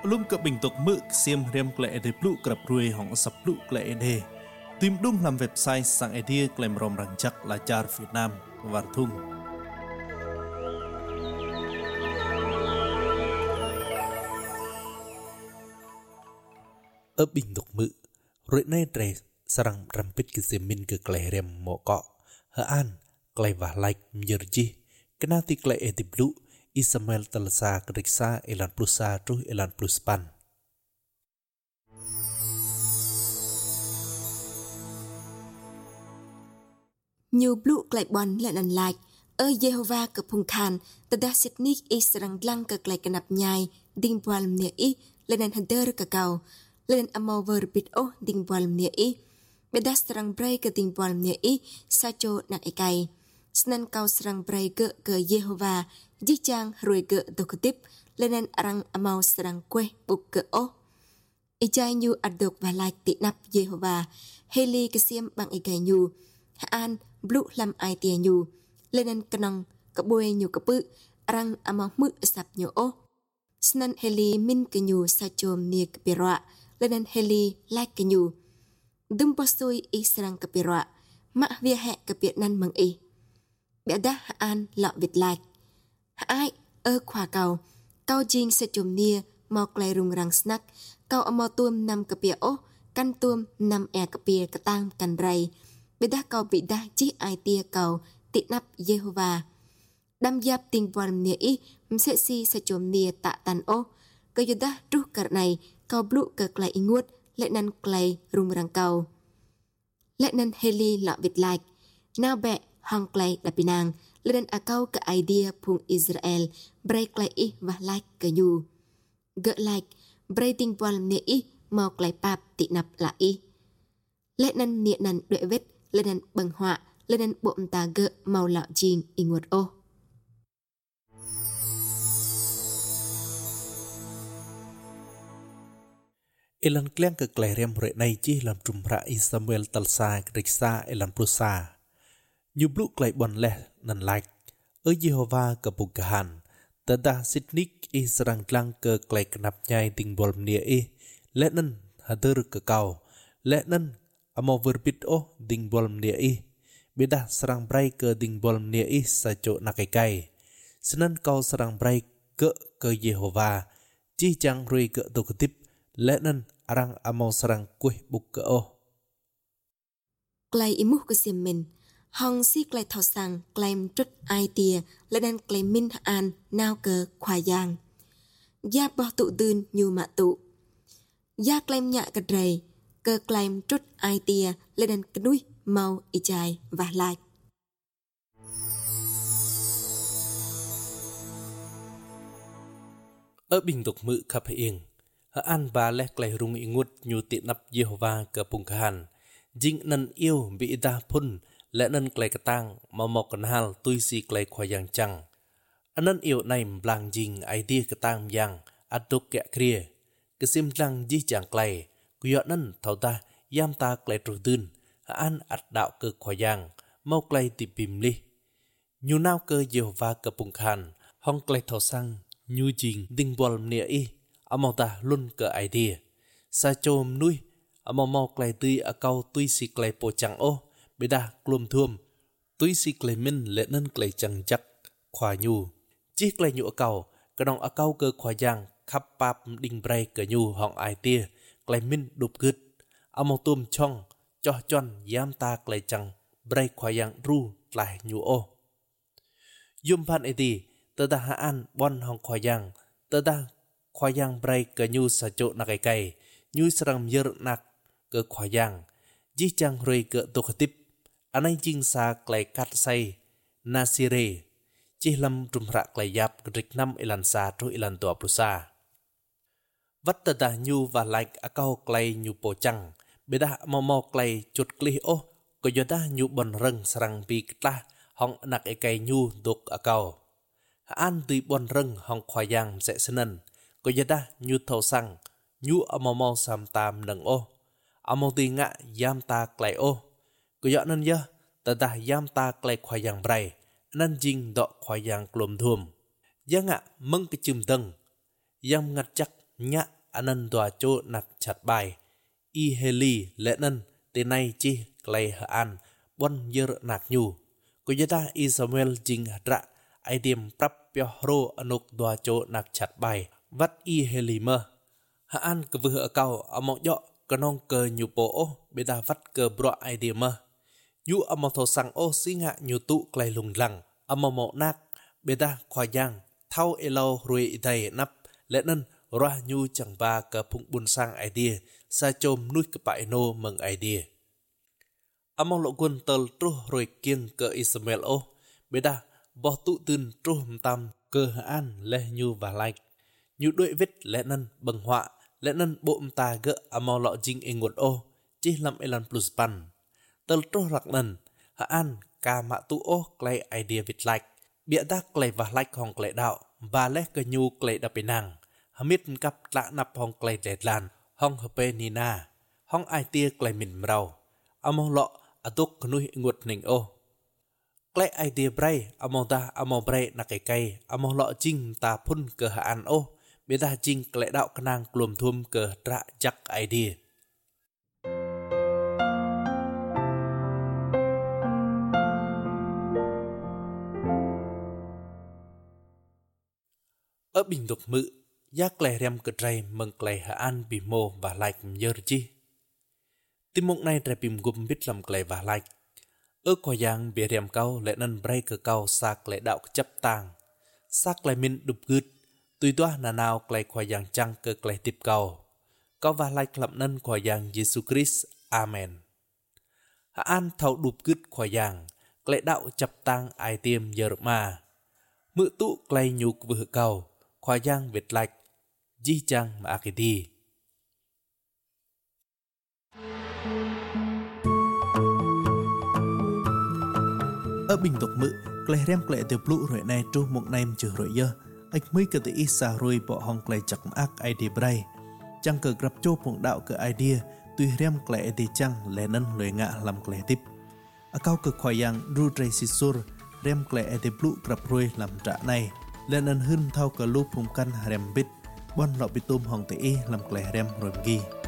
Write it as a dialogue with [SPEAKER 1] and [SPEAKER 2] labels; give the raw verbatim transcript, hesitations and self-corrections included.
[SPEAKER 1] Pelum ke bentuk mek siam rem kle ede plu kerap rui hong sap plu kle ede. Tim dung lam website sang ede klaim rom rangjak lajar Vietnam warthung. Ở bentuk mek rui nay tre sarang rampit ke semin ke kle rem moko. Haan kle wah like mjerji kenati kle ede plu Ismail telsa keriksa elan plusa truh elan plus pan.
[SPEAKER 2] Nhiều blue klay bon lại nằn lại ở Jehovah ke pungkan tada sitnik israng lang ke klay kenap nyai ding bual nia i lenan hader ke kau lenan amau verbit oh ding bual nia i beda serang bray ke ding bual nia i sacho nak ikai senan kau serang bray ke ke Jehovah jijang rui ke dokutip lenan arang amau serang kue buk ke oh ijai nyu adok balai tinap Jehovah heli kesiam bang ikai nyu haan blue lam ai tia nyu lenan kenong kebue nyu kepu arang amau mu sap nyu oh senan heli min ke nyu sachom nia kepira lenan heli like ke nyu dum posui i serang kepira mak via he kepit nan mang i beda haan lọ vịt like ai ơ khỏa cầu cao jing sẽ chùm nia mò clay rung rang snack cao amò tuom năm cà pia ô căn tuom năm e cà pia cà tang căn ray bê đa cao bị đa chi ai tia cầu tị nắp Jehovah đam giáp tình buồn nia ý sẽ si sẽ chùm nia tạ tàn ô cơ yoda rút cả này cao blue cà clay inguột lệ năn clay rung rang cầu lệ năn heli lọ vịt like nào bẹ hong clay đà pinang lên akau ke idea pung Israel break like i và like ke you gợi like breaking ball nia i mau like pap tị nạp là i lệ nan nia nan đuệ vết lên nan bằng họa lên nan bộm ta gợi màu lạo jing inguột ô
[SPEAKER 1] Elan kleng ke klerem re nay chi lam trumpra i Samuel talsa kriksa elan prusa Như blue klay bon leh nan like ở Jehovah ke pugahan tada sitnik i serang klang ke klay kenap nyai ting bol nia i le nan hader ke kau le nan amo verbit oh ding bol nia i beda serang brai ke ding bol nia i sacho nakai kai senan kau serang brai ke ke Jehovah chi chang rui ke dokutip le nan arang amo serang kuih buk ke oh
[SPEAKER 2] klay imuh ke simen Hong si klay thao sang claim trut ai tia là đang claim min an nao cơ khoa giang. Gia bỏ tụ dưn nhu mạ tụ. Gia claim nhạ cật rầy cơ claim trut ai tia là đang cnui mau y chai và lại.
[SPEAKER 1] Ở bình tục mự khắp hiền ở an ba lẽ clay rung y ngút nhu tiện nắp Jehovah cơ pung khan jing nan yêu bị đa phun lẽ nên clay cái tang mà một con hal tôi si clay khoai yang chăng anh nên yêu này blang jing idea cái tang yang adok kẹ kia cái sim lăng di chẳng clay cứ nên thầu ta yam ta clay trù dưn anh ắt đạo cơ khoai yang mau clay tìm bìm li nhu nao cơ Jehovah cơ pung khan hong clay thầu sang nhu jing ding bol nia i amau ta luôn cơ idea sa chôm nuôi amau mau clay tươi a câu tôi si clay po chẳng ô beda klum thuom tui si klei min le nan klei chang chak khwa nyu chi klei nyu akau kanong akau cơ khwa yang khap pap ding brai ke nyu hong ai tia klei min dup gứt among tum chong cho chon yam ta klei chang brai khwa yang ru tlai nyu o yum pan eti tada ha an bon hong khwa yang tada khwa yang brai ke nyu sa cho na kai kai nyu srang yer nak ke khwa yang ji chang roi ke to khatip anai jing sa klay kat say nasire chi lam trumra klay yap rik nam ilan sa tru ilan to plusa vat ta nyu và like akau klay nyu po chang beda momo klay chut kli o ko yoda nyu bon reng sarang pi kla hong nak ekai nyu dok akau an ti bon reng hong khoyang se senen ko yoda nyu thau sang nyu amomo sam tam nang o amo ti nga yam ta klay oก็ยอนั่นเยอะแต่ตายามตาไกลควายางไบรนั่นจริงดอกควายางกลมท่วมยังอ่ะมึงกระจุมตึงยังงัดจัก nhạ anh nân tòa chỗ nặc chặt bài y heli lệ nân tên này chi clay hạ an bon yer nạc nhu có giá ta y Samuel jing ra ai điểm prap pio ro anok tòa chỗ nặc chặt bài vắt y heli mơ hạ an cơ vừa cao ở mọc dọ cơ nong cơ nhu bộ bê ta vắt cơ bro ai điểm mơ nhu ở mọc thổ sang ô xí ngạ nhu tụ clay lùng lằng ở mọc mọc nạc bê ta khoa giang thao elo ruồi đầy nắp lệ nân ra nhu chẳng ba cơ phụng buôn sang idea sa chôm nuôi cơ bại nô mừng idea among lộ quân tờ trô rồi kiêng cơ Ismail ô bê đa bỏ tụ tư trô tam cơ hạ an lê nhu và lạch nhu đội vết lệ nân bằng họa lệ nân bộ ta gỡ among lọ jing e nguột ô chỉ làm elan plus pan tờ trô rạc nân hạ an ca mạ tụ ô clay idea vịt lạch bịa đa clay và lạch hòng clay đạo và lê cơ nhu clay đập bên nàng hamit cặp lạ nắp hong clay đẹp lan hong hợp nina hong ai tia clay mình mrau among lọ atuk nuôi nguột nình ô clay ai tia bray among ta among bray na cây cây among lọ chinh ta phun cờ hạ an ô bê ta chinh clay đạo canang clum thum cờ trạ chắc idea ở bình độc mự giác lè rem cờ trai mừng clay hạ an bị mô và like nhớ chi tim mộng này trai bìm gum biết làm clay và like ở coi giang bị rem cao lệ nân bray cờ cao sạc lệ đạo chấp tàng sạc lại min đục gứt tùy toa là nào clay coi giang trăng cờ clay tiếp cao cao và like làm nân coi giang Jesus Christ Amen hạ an thâu đục gứt coi giang clay đạo chấp tàng ai tiêm giờ mà mự tụ clay nhục vừa cao khoa giang Việt lạch di chang mà ake đi ở bình tộc mự clay rem clay từ blue rồi này tru một nem trừ rồi dơ ách mới cơ tự ít xa rồi bỏ hong clay chặt ác idea bray chăng cờ grab chô phong đạo cờ idea tuy rem clay thì chăng lẽ nân lời ngạ làm clay tiếp ở cao cực khoa giang ru tray sisur rem clay từ blue grab rồi làm trả này lên ăn hưng thao cờ lúp hùng căn rem bít bon lọ bị tôm hòn tỉ làm clay rem rồi ghi